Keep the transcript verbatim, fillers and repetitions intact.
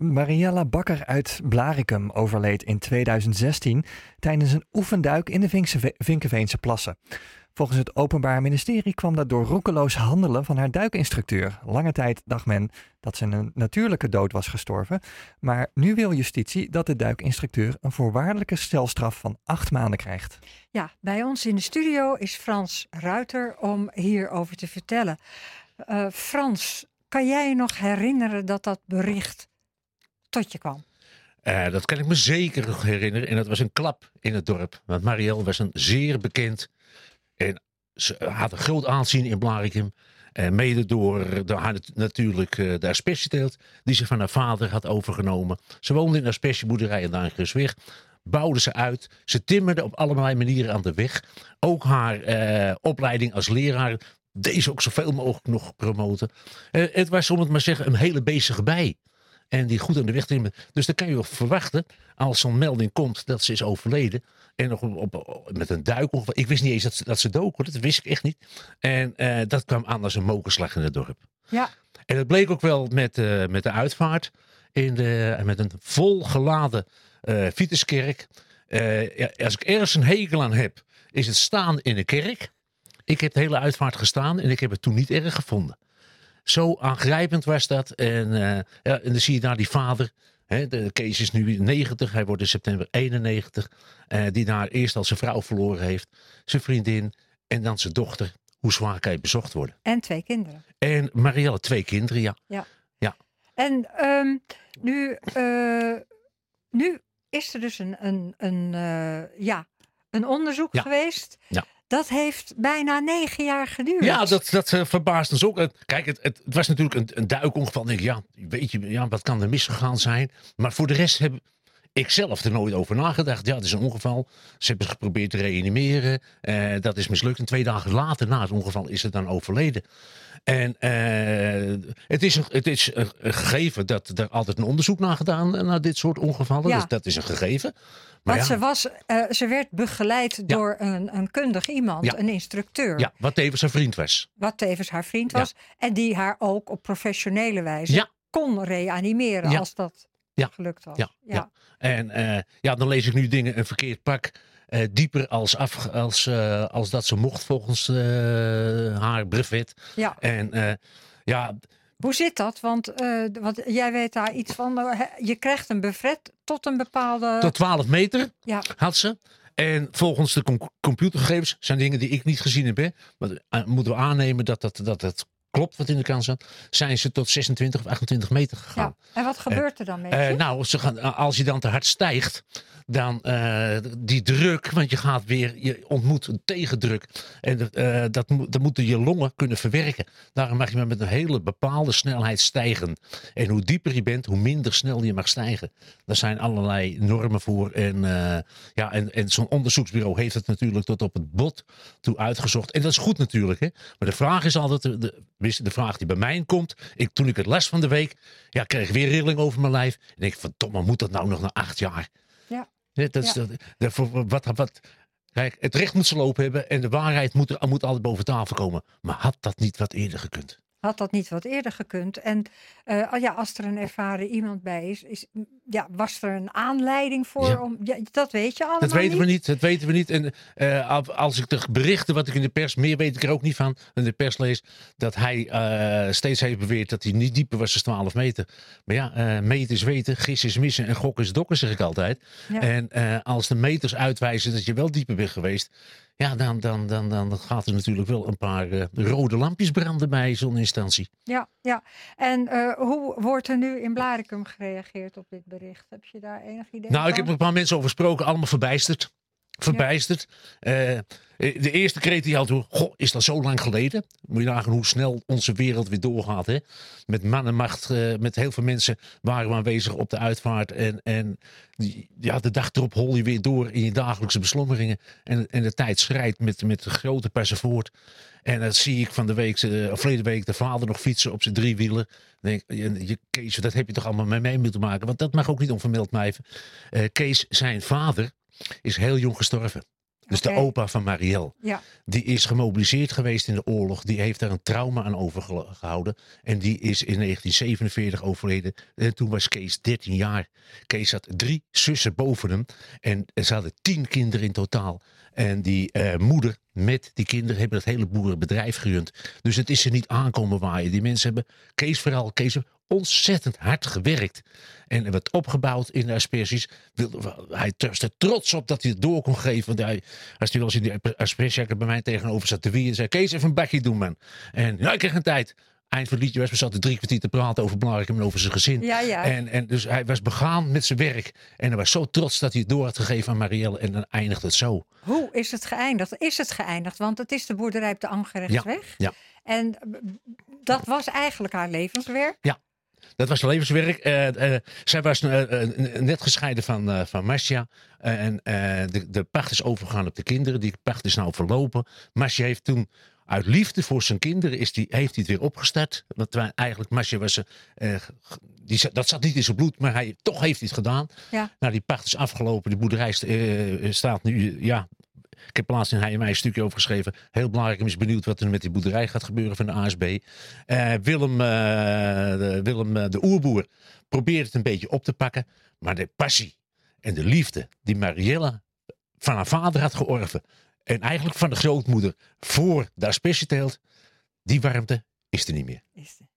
Mariella Bakker uit Blaricum overleed in tweeduizend zestien tijdens een oefenduik in de Vinkse, Vinkeveense plassen. Volgens het Openbaar Ministerie kwam dat door roekeloos handelen van haar duikinstructeur. Lange tijd dacht men dat ze een natuurlijke dood was gestorven. Maar nu wil justitie dat de duikinstructeur een voorwaardelijke celstraf van acht maanden krijgt. Ja, bij ons in de studio is Frans Ruiter om hierover te vertellen. Uh, Frans, kan jij je nog herinneren dat dat bericht tot je kwam? Uh, dat kan ik me zeker nog herinneren. En dat was een klap in het dorp. Want Marielle was een zeer bekend en ze had een groot aanzien in Blaricum. Uh, mede door, door haar natuurlijk uh, de aspergeteelt die ze van haar vader had overgenomen. Ze woonde in de aspergeboerderij in Duingersweg. Bouwde ze uit. Ze timmerde op allerlei manieren aan de weg. Ook haar uh, opleiding als leraar deed ze ook zoveel mogelijk nog promoten. Uh, het was, om het maar te zeggen, een hele bezige bij. En die goed aan de weg timmerde. Dus dan kan je wel verwachten, als zo'n melding komt dat ze is overleden. En nog op, op, met een duikongeval. Ik wist niet eens dat ze, dat ze dook, hoor. Dat wist ik echt niet. En uh, dat kwam aan als een mokerslag in het dorp. Ja. En dat bleek ook wel met, uh, met de uitvaart. In de, met een volgeladen uh, Vituskerk. Uh, ja, als ik ergens een hekel aan heb, is het staan in een kerk. Ik heb de hele uitvaart gestaan en ik heb het toen niet erg gevonden. Zo aangrijpend was dat. En, uh, ja, en dan zie je daar die vader. Hè, de Kees is nu negentig. Hij wordt in september eenennegentig. Uh, die daar eerst al zijn vrouw verloren heeft. Zijn vriendin. En dan zijn dochter. Hoe zwaar kan je bezocht worden? En twee kinderen. En Marielle, twee kinderen, ja. Ja. ja. En um, nu, uh, nu is er dus een, een, een, uh, ja, een onderzoek ja. geweest. Ja. Dat heeft bijna negen jaar geduurd. Ja, dat, dat uh, verbaast ons ook. Kijk, het, het, het was natuurlijk een, een duikongeval. Denk ik, ja, weet je, ja, wat kan er misgegaan zijn? Maar voor de rest heb ik zelf er nooit over nagedacht. Ja, het is een ongeval. Ze hebben geprobeerd te reanimeren. Uh, dat is mislukt. En twee dagen later, na het ongeval, is het dan overleden. En uh, het is, een, het is een gegeven dat er altijd een onderzoek naar gedaan uh, naar dit soort ongevallen. Ja. Dus dat is een gegeven. Maar Want ja. ze, was, uh, ze werd begeleid ja. door een, een kundig iemand, ja. een instructeur. Ja, wat tevens haar vriend was. Wat tevens haar vriend was. Ja. En die haar ook op professionele wijze ja. kon reanimeren ja. als dat ja. gelukt was. Ja. Ja. Ja. En uh, ja, dan lees ik nu dingen een verkeerd pak. Uh, dieper als, af, als, uh, als dat ze mocht volgens uh, haar brevet. Ja. En uh, ja... Hoe zit dat? Want, uh, want jij weet daar iets van. Uh, je krijgt een brevet tot een bepaalde... Tot twaalf meter ja. had ze. En volgens de com- computergegevens zijn dingen die ik niet gezien heb. Hè, maar uh, moeten we aannemen dat, dat, dat het klopt wat in de kant staat. Zijn ze tot zesentwintig of achtentwintig meter gegaan. Ja. En wat gebeurt er dan met je? Uh, nou, ze gaan, als je dan te hard stijgt, dan uh, die druk, want je gaat weer, je ontmoet een tegendruk. En uh, dat, dat moeten je longen kunnen verwerken. Daarom mag je maar met een hele bepaalde snelheid stijgen. En hoe dieper je bent, hoe minder snel je mag stijgen. Daar zijn allerlei normen voor. En, uh, ja, en, en zo'n onderzoeksbureau heeft het natuurlijk tot op het bot toe uitgezocht. En dat is goed natuurlijk. Hè? Maar de vraag is altijd, de, de, de vraag die bij mij komt. Ik, toen ik het las van de week, ja, kreeg ik weer rilling over mijn lijf. En ik denk, verdomme, moet dat nou nog na acht jaar? Ja. Ja, dat is, ja. dat, dat, wat, wat, kijk, het recht moet ze lopen hebben en de waarheid moet, er, moet altijd boven tafel komen. Maar had dat niet wat eerder gekund? Had dat niet wat eerder gekund? En uh, ja, als er een ervaren iemand bij is, is ja, was er een aanleiding voor? Ja. Om, ja, dat weet je allemaal Dat weten niet. we niet. Dat weten we niet. En uh, als ik de berichten wat ik in de pers, meer weet ik er ook niet van, in de pers lees, dat hij uh, steeds heeft beweerd dat hij niet dieper was dan twaalf meter. Maar ja, uh, meten is weten, gissen is missen en gokken is dokken, zeg ik altijd. Ja. En uh, als de meters uitwijzen dat je wel dieper bent geweest, ja, dan, dan, dan, dan gaat er natuurlijk wel een paar uh, rode lampjes branden bij zo'n instantie. Ja, ja. En uh, hoe wordt er nu in Blaricum gereageerd op dit bericht? Heb je daar enig idee Nou, van? ik heb er een paar mensen over gesproken, allemaal verbijsterd. Verbijsterd. Ja. Uh, de eerste kreet die had toen, goh, is dat zo lang geleden? Moet je nagaan hoe snel onze wereld weer doorgaat. Hè? Met mannenmacht, uh, met heel veel mensen waren we aanwezig op de uitvaart. En, en ja, de dag erop hol je weer door in je dagelijkse beslommeringen. En, en de tijd schrijdt met, met de grote passen voort. En dat zie ik van de week, uh, of verleden week, de vader nog fietsen op zijn driewielen. Denk, je, je, Kees, dat heb je toch allemaal mee, mee moeten maken? Want dat mag ook niet onvermeld blijven. Uh, Kees, zijn vader, is heel jong gestorven. Dus Oké. de opa van Marielle. Ja. Die is gemobiliseerd geweest in de oorlog. Die heeft daar een trauma aan overgehouden. En die is in negentien zevenenveertig overleden. En toen was Kees dertien jaar. Kees had drie zussen boven hem. En ze hadden tien kinderen in totaal. En die uh, moeder met die kinderen hebben het hele boerenbedrijf gerund. Dus het is er niet aankomen waaien. Die mensen hebben, Kees vooral, Kees heeft ontzettend hard gewerkt. En werd opgebouwd in de asperges. Hij was er trots op dat hij het door kon geven. Want hij, als hij wel eens in die asperges bij mij tegenover zat te wieën. En zei, Kees, even een bakje doen, man. En ja, ik kreeg een tijd. Eind van het liedje was, we zaten drie kwartier te praten over Blaricum en over zijn gezin. Ja, ja. En, en dus hij was begaan met zijn werk. En hij was zo trots dat hij het door had gegeven aan Marielle. En dan eindigt het zo. Hoe is het geëindigd? Is het geëindigd? Want het is de boerderij op de Angerechtsweg. Ja, ja. En dat was eigenlijk haar levenswerk. Ja. Dat was haar levenswerk. Uh, uh, zij was uh, uh, net gescheiden van, uh, van Marcia. Uh, en uh, de, de pacht is overgegaan op de kinderen. Die pacht is nou verlopen. Marcia heeft toen uit liefde voor zijn kinderen is die, heeft hij het weer opgestart. Want wij, eigenlijk Marcia was... Uh, die, dat zat niet in zijn bloed, maar hij, toch heeft hij het gedaan. Ja. Nou, die pacht is afgelopen. De boerderij uh, staat nu... ja. Ik heb laatst in Hij en Mij een stukje over geschreven. Heel belangrijk, ik ben benieuwd wat er met die boerderij gaat gebeuren van de A S B. Uh, Willem, uh, de, Willem uh, de oerboer probeert het een beetje op te pakken. Maar de passie en de liefde die Marielle van haar vader had georven. En eigenlijk van de grootmoeder voor de aspergeteelt. Die warmte is er niet meer. Is het.